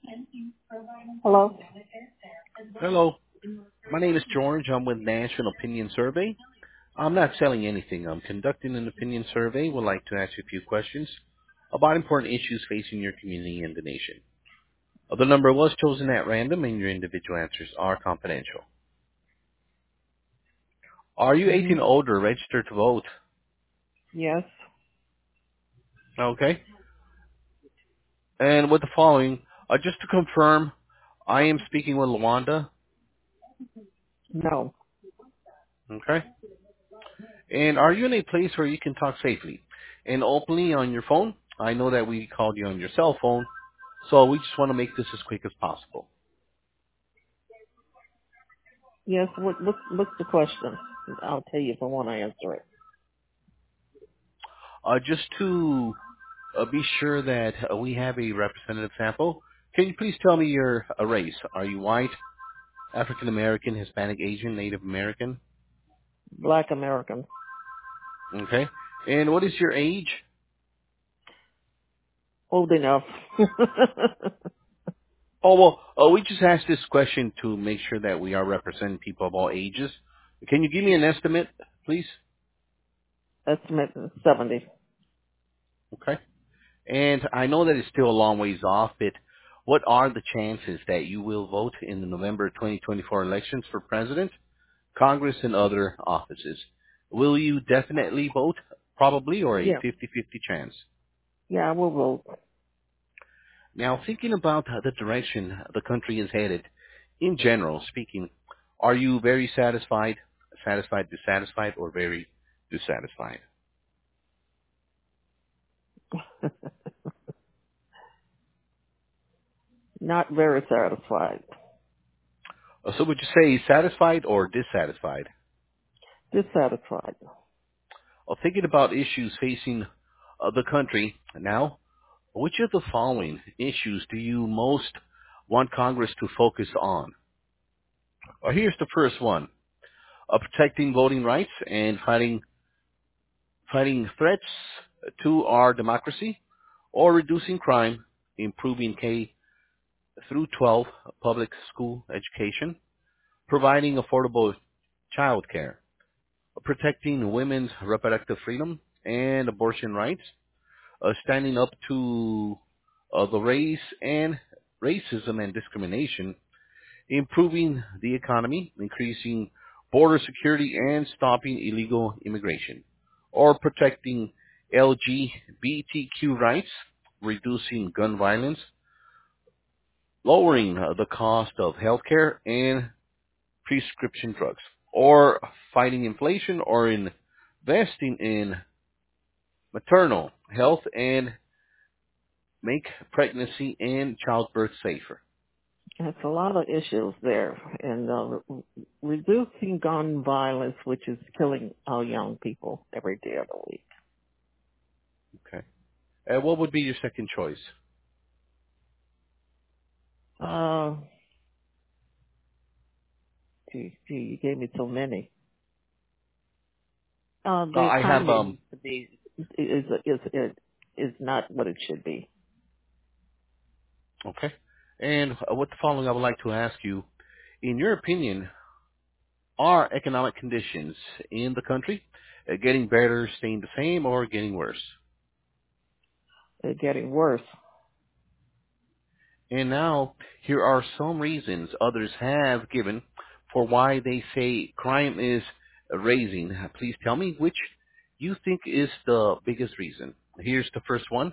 Hello? Hello, my name is George. I'm with National Opinion Survey. I'm not selling anything. I'm conducting an opinion survey. Would like to ask you a few questions about important issues facing your community and the nation. The number was chosen at random, and your individual answers are confidential. Are you Hmm. 18 or older, registered to vote? Yes. Okay. And with the following, just to confirm, I am speaking with Luanda. No. Okay. And are you in a place where you can talk safely and openly on your phone? I know that we called you on your cell phone, so we just want to make this as quick as possible. Yes. What's the question? I'll tell you if I want to answer it. Just to be sure that we have a representative sample, can you please tell me your race? Are you white, African American, Hispanic, Asian, Native American? Black American. Okay. And what is your age? Old enough. Oh, well, we just asked this question to make sure that we are representing people of all ages. Can you give me an estimate, please? Estimate 70. Okay. And I know that it's still a long ways off, but what are the chances that you will vote in the November 2024 elections for president, Congress, and other offices? Will you definitely vote, probably, or a Yeah. 50-50 chance? Yeah, I will vote. Now, thinking about the direction the country is headed, in general speaking, are you very satisfied, dissatisfied, or very dissatisfied? Not very satisfied. So would you say satisfied or dissatisfied? Dissatisfied. Thinking about issues facing the country now, which of the following issues do you most want Congress to focus on? Here's the first one: protecting voting rights and fighting threats to our democracy, or reducing crime, improving K through 12 public school education, providing affordable child care, protecting women's reproductive freedom and abortion rights, standing up to the racism and discrimination, improving the economy, increasing border security, and stopping illegal immigration, or protecting LGBTQ rights, reducing gun violence, lowering the cost of healthcare and prescription drugs, or fighting inflation, or investing in maternal health and make pregnancy and childbirth safer. That's a lot of issues there. And reducing gun violence, which is killing our young people every day of the week. Okay. What would be your second choice? Uh, gee, you gave me so many. The I have economy needs to be is not what it should be. okay. And with the following, I would like to ask you, in your opinion, are economic conditions in the country getting better, staying the same, or getting worse? They're getting worse. And now, here are some reasons others have given for why they say crime is raising. Please tell me which you think is the biggest reason. Here's the first one: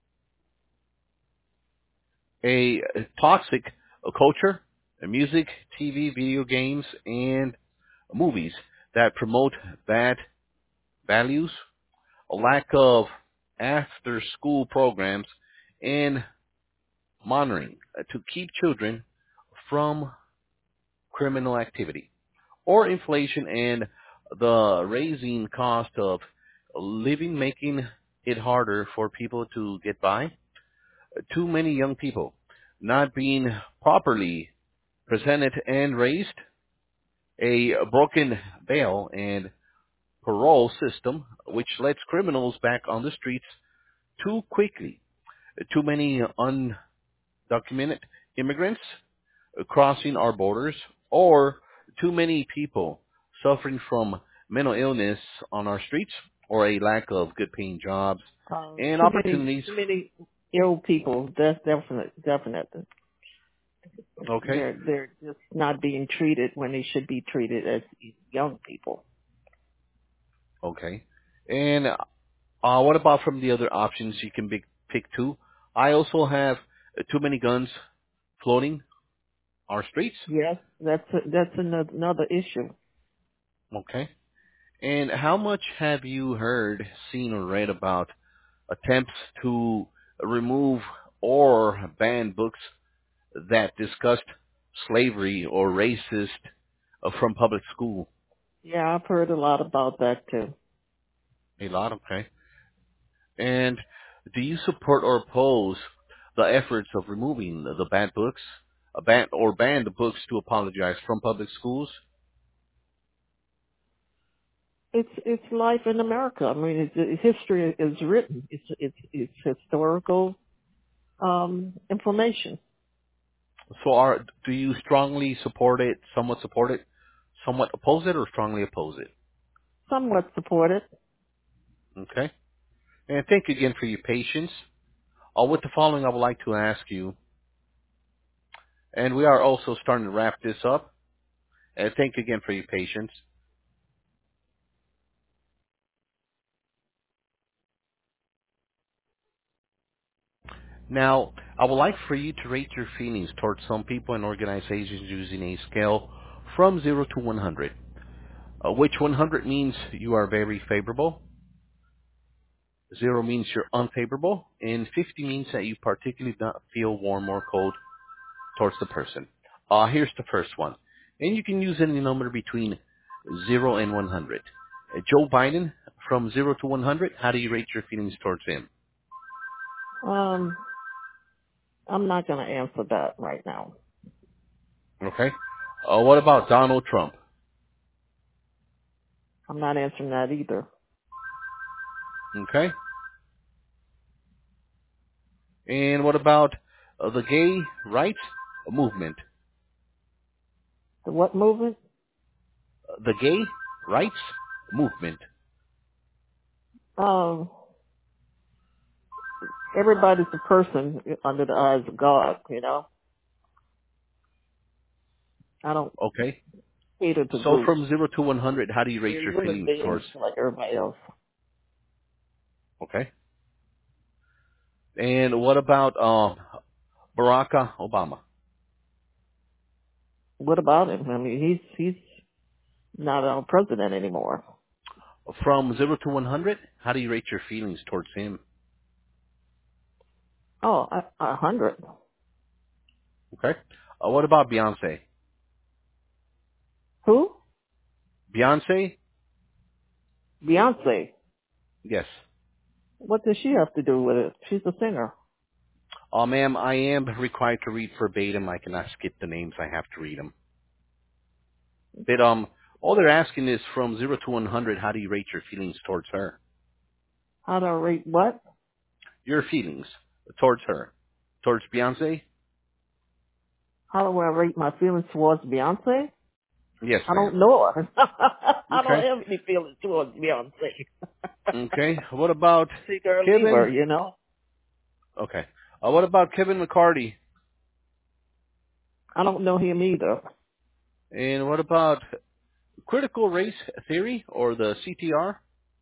a toxic culture, music, TV, video games, and movies that promote bad values, a lack of after-school programs, and monitoring to keep children from criminal activity, or inflation and the raising cost of living making it harder for people to get by. Too many young people not being properly presented and raised, a broken bail and parole system which lets criminals back on the streets too quickly, too many undocumented immigrants crossing our borders, or too many people suffering from mental illness on our streets, or a lack of good paying jobs and opportunities. Too many ill people. That's definite. Okay, They're just not being treated when they should be treated as young people. okay. And what about from the other options? You can pick two. I also have too many guns floating our streets. Yes, that's another issue. Okay. And how much have you heard, seen, or read about attempts to remove or ban books that discussed slavery or racist from public school? Yeah, I've heard a lot about that too. A lot, okay. And do you support or oppose the efforts of removing the banned books, ban the books to apologize from public schools? It's life in America. I mean, history is written. It's historical information. So, do you strongly support it, somewhat oppose it, or strongly oppose it? Somewhat supported. Okay. And thank you again for your patience. With the following, I would like to ask you, and we are also starting to wrap this up. And thank you again for your patience. Now, I would like for you to rate your feelings towards some people and organizations using a scale from 0 to 100, which 100 means you are very favorable, 0 means you're unfavorable, and 50 means that you particularly don't feel warm or cold towards the person. Here's the first one. And you can use any number between 0 and 100. Joe Biden, from 0 to 100, how do you rate your feelings towards him? Um, I'm not going to answer that right now. Okay. What about Donald Trump? I'm not answering that either. Okay. And what about the gay rights movement? The what movement? The gay rights movement. Um, everybody's a person under the eyes of God. You know, I don't Okay. cater to So groups. from 0 to 100, how do you rate They're your human feelings beings towards? like everybody else. Okay. And what about Barack Obama? What about him? I mean, he's not our president anymore. From 0 to 100, how do you rate your feelings towards him? Oh, 100. Okay. What about Beyonce? Who? Beyonce? Beyonce. Yes. What does she have to do with it? She's a singer. Ma'am, I am required to read verbatim. I cannot skip the names. I have to read them. But all they're asking is from 0 to 100, how do you rate your feelings towards her? How do I rate what? Your feelings towards her. Towards Beyonce? How do I rate my feelings towards Beyonce? Yes, I ma'am. don't know her. I don't Okay. have any feelings towards Beyonce. Okay. What about Take her or leave Kevin? her, you know? Okay. What about Kevin McCarthy? I don't know him either. And what about critical race theory, or the CTR?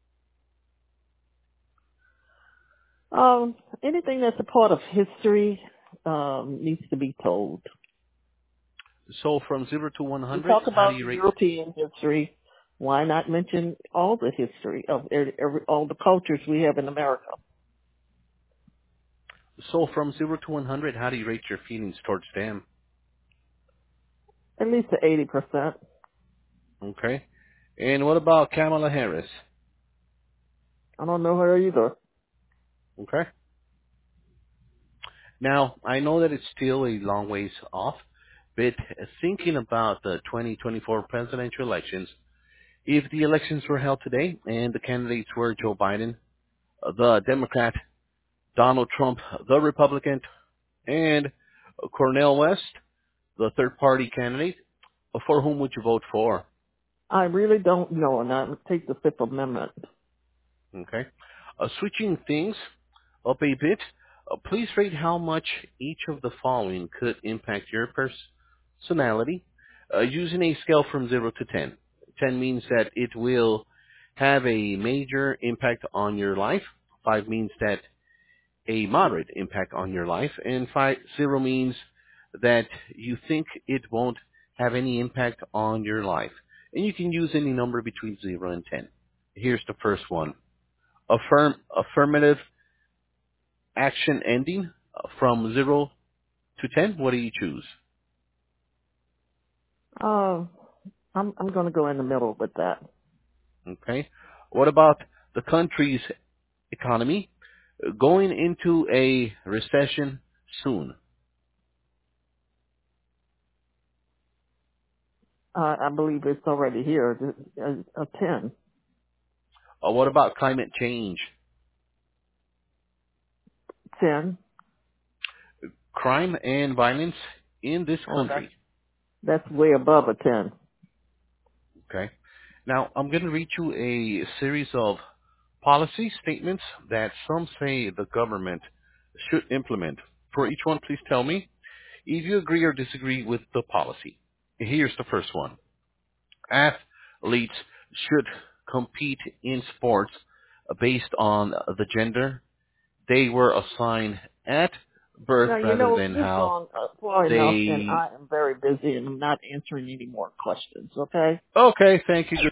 Anything that's a part of history needs to be told. So from 0 to We 100, talk how do about you rate? European history. Why not mention all the history of all the cultures we have in America? So from 0 to 100, how do you rate your feelings towards them? At least to 80%. Okay. And what about Kamala Harris? I don't know her either. Okay. Now, I know that it's still a long ways off, but thinking about the 2024 presidential elections, if the elections were held today and the candidates were Joe Biden, the Democrat, Donald Trump, the Republican, and Cornel West, the third-party candidate. For whom would you vote for? I really don't know, and I would take the Fifth Amendment. Okay. Switching things up a bit, please rate how much each of the following could impact your personality using a scale from 0 to 10. 10 means that it will have a major impact on your life. 5 means that a moderate impact on your life. And 0 means that you think it won't have any impact on your life. And you can use any number between 0 and 10. Here's the first one. Affirmative action ending from 0 to 10. What do you choose? I'm going to go in the middle with that. Okay. What about the country's economy going into a recession soon? I believe it's already here. A 10. What about climate change? 10. Crime and violence in this Oh, country. that's way above a 10. Okay. Now, I'm going to read you a series of policy statements that some say the government should implement. For each one, please tell me if you agree or disagree with the policy. Here's the first one. Athletes should compete in sports based on the gender they were assigned at birth Now, rather than you've how gone far enough, and they... I am very busy, and I'm not answering any more questions, okay? Okay, thank you.